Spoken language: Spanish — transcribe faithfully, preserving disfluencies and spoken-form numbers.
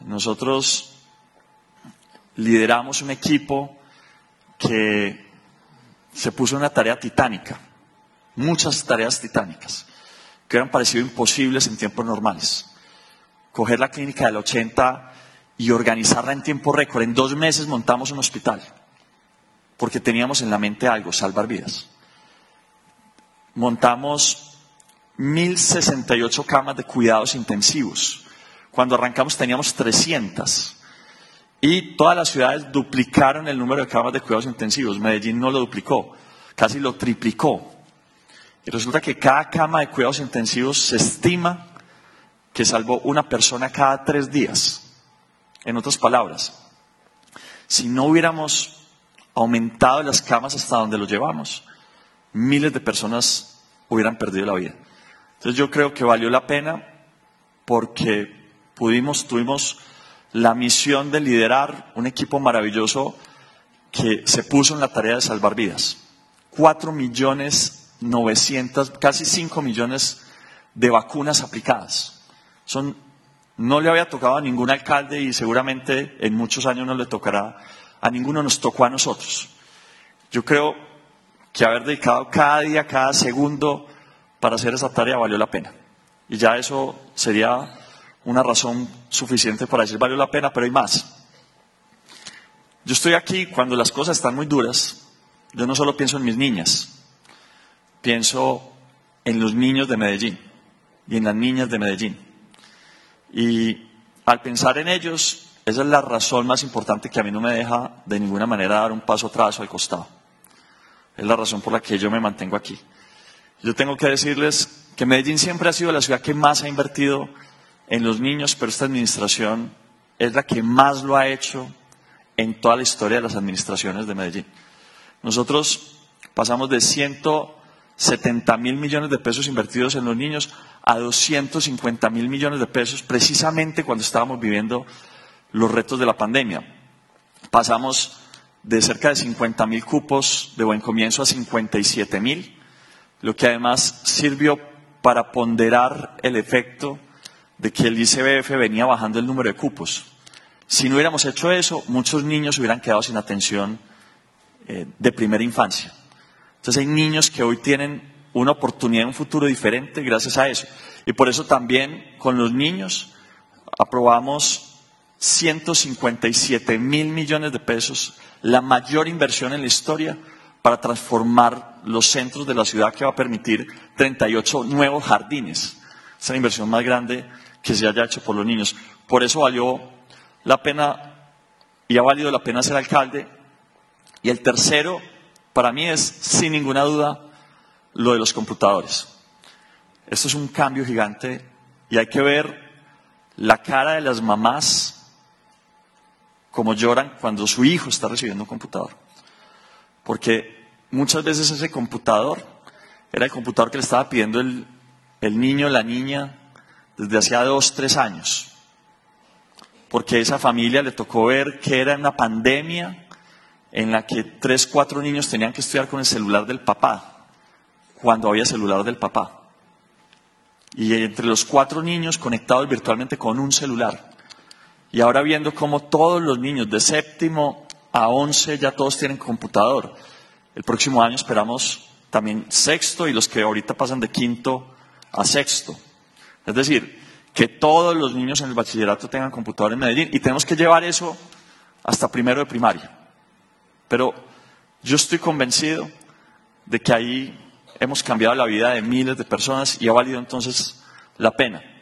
Nosotros lideramos un equipo que se puso una tarea titánica, muchas tareas titánicas, que hubieran parecido imposibles en tiempos normales. Coger la clínica del ochenta y organizarla en tiempo récord. En dos meses montamos un hospital, porque teníamos en la mente algo: salvar vidas. Montamos mil sesenta y ocho camas de cuidados intensivos. Cuando arrancamos teníamos trescientas. Y todas las ciudades duplicaron el número de camas de cuidados intensivos. Medellín no lo duplicó, casi lo triplicó. Y resulta que cada cama de cuidados intensivos se estima que salvó una persona cada tres días. En otras palabras, si no hubiéramos aumentado las camas hasta donde lo llevamos, miles de personas hubieran perdido la vida. Entonces yo creo que valió la pena porque pudimos, tuvimos la misión de liderar un equipo maravilloso que se puso en la tarea de salvar vidas. Cuatro millones novecientos, casi cinco millones de vacunas aplicadas. Son, no le había tocado a ningún alcalde y seguramente en muchos años no le tocará a ninguno, nos tocó a nosotros. Yo creo que haber dedicado cada día, cada segundo para hacer esa tarea valió la pena. Y ya eso sería una razón suficiente para decir valió la pena, pero hay más. Yo estoy aquí cuando las cosas están muy duras. Yo no solo pienso en mis niñas, pienso en los niños de Medellín y en las niñas de Medellín. Y al pensar en ellos, esa es la razón más importante que a mí no me deja de ninguna manera dar un paso atrás o al costado. Es la razón por la que yo me mantengo aquí. Yo tengo que decirles que Medellín siempre ha sido la ciudad que más ha invertido en los niños, pero esta administración es la que más lo ha hecho en toda la historia de las administraciones de Medellín. Nosotros pasamos de ciento setenta mil millones de pesos invertidos en los niños a doscientos cincuenta mil millones de pesos precisamente cuando estábamos viviendo los retos de la pandemia. Pasamos de cerca de cincuenta mil cupos de Buen Comienzo a cincuenta y siete mil, lo que además sirvió para ponderar el efecto de que el I C B F venía bajando el número de cupos. Si no hubiéramos hecho eso, muchos niños hubieran quedado sin atención eh, de primera infancia. Entonces hay niños que hoy tienen una oportunidad, un futuro diferente gracias a eso. Y por eso también con los niños aprobamos ciento cincuenta y siete mil millones de pesos, la mayor inversión en la historia para transformar los centros de la ciudad, que va a permitir treinta y ocho nuevos jardines. Es la inversión más grande que se haya hecho por los niños. Por eso valió la pena y ha valido la pena ser alcalde. Y el tercero, para mí, es sin ninguna duda lo de los computadores. Esto es un cambio gigante y hay que ver la cara de las mamás como lloran cuando su hijo está recibiendo un computador. Porque muchas veces ese computador era el computador que le estaba pidiendo el, el niño, la niña, desde hacía dos, tres años. Porque a esa familia le tocó ver que era una pandemia en la que tres, cuatro niños tenían que estudiar con el celular del papá, cuando había celular del papá. Y entre los cuatro niños conectados virtualmente con un celular. Y ahora viendo cómo todos los niños de séptimo a once ya todos tienen computador. El próximo año esperamos también sexto y los que ahorita pasan de quinto a sexto. Es decir, que todos los niños en el bachillerato tengan computador en Medellín y tenemos que llevar eso hasta primero de primaria. Pero yo estoy convencido de que ahí hemos cambiado la vida de miles de personas y ha valido entonces la pena.